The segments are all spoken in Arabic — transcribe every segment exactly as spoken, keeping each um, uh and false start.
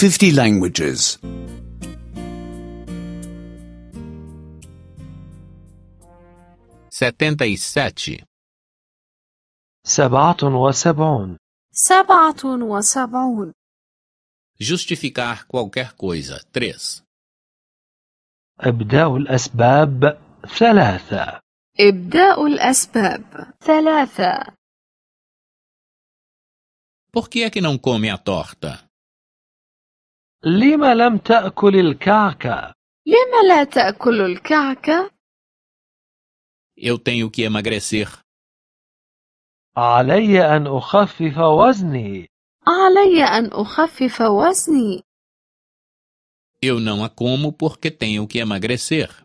fifty languages. setenta e sete. سبعة وسبعون. سبعة وسبعون. Justificar qualquer coisa. três. إبداء الأسباب ثلاثة. إبداء الأسباب ثلاثة. Por que é que não come a torta? لم لم تأكل الكعكة؟ لم لا تأكل الكعكة؟ Eu tenho que emagrecer. علي أن أخفف وزني. علي أن أخفف وزني. Eu não a como porque tenho que emagrecer.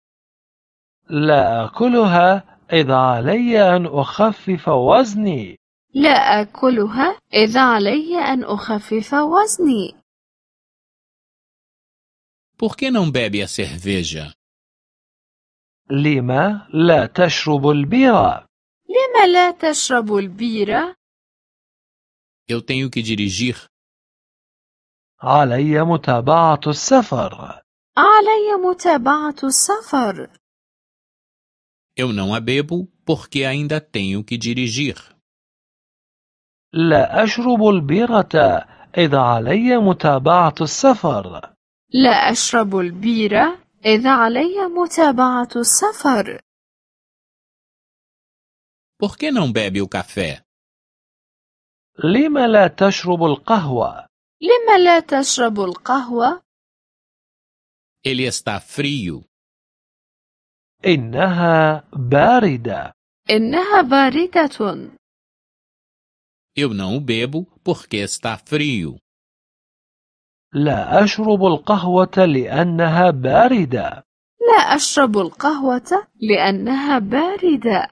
لا أكلها إذا علي أن أخفف وزني. لا أكلها إذا علي أن أخفف وزني. Por que não bebe a cerveja? لما لا تشرب البيرة؟ لم لا تشرب البيرة؟ Eu tenho que dirigir. علي متابعة السفر. علي متابعة السفر. Eu não a bebo porque ainda tenho que dirigir. لا أشرب البيرة إذا علي متابعة السفر. لا أشرب البيرة إذا علي متابعة السفر. Por que não bebe o café? لم لا تشرب القهوة؟ لم لا تشرب القهوة؟ Ele está frio. إنها باردة. إنها باردة. Eu não o bebo porque está frio. لا أشرب القهوة لأنها باردة. لا أشرب القهوة لأنها باردة.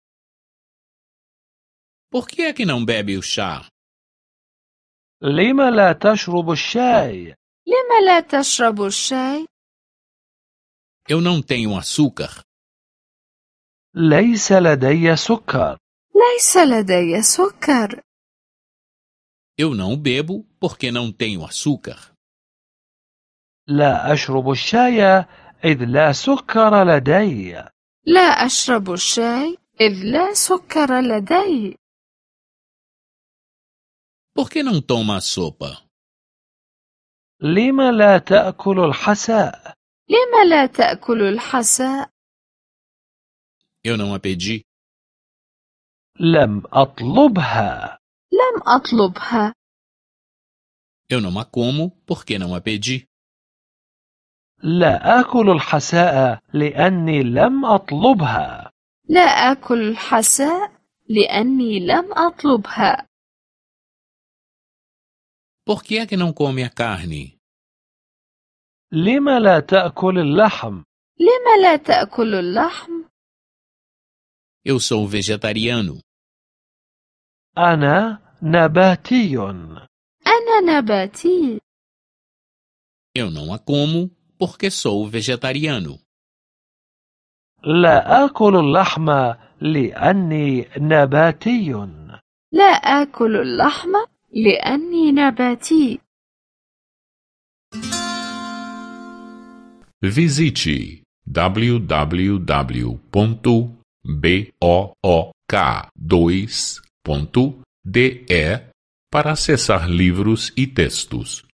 Por que é que não bebe o chá? لم لا تشرب الشاي؟ لم لا تشرب الشاي؟ Eu não tenho açúcar. ليس لدي سكر. ليس لدي سكر. Eu não o bebo porque não tenho açúcar. لا أشرب الشاي إذ لا سكر لدي. لا أشرب الشاي إذ لا سكر لدي. Por que não toma a sopa? لم لا تأكل الحساء؟ لم لا تأكل الحساء؟ Eu não a pedi. لم أطلبها. لم أطلبها. Eu não a como porque não a pedi. لا آكل الحساء لأني لم أطلبها. لا آكل الحساء لأني لم أطلبها. Por que é que não come a carne? لم لا تأكل اللحم؟ لم لا تأكل اللحم؟ Eu sou vegetariano. أنا نباتي. أنا نباتي. Eu não a como porque sou vegetariano. لا آكل اللحم لأني نباتي. لا آكل اللحم لأني نباتي. Visite w w w ponto book dois ponto de para acessar livros e textos.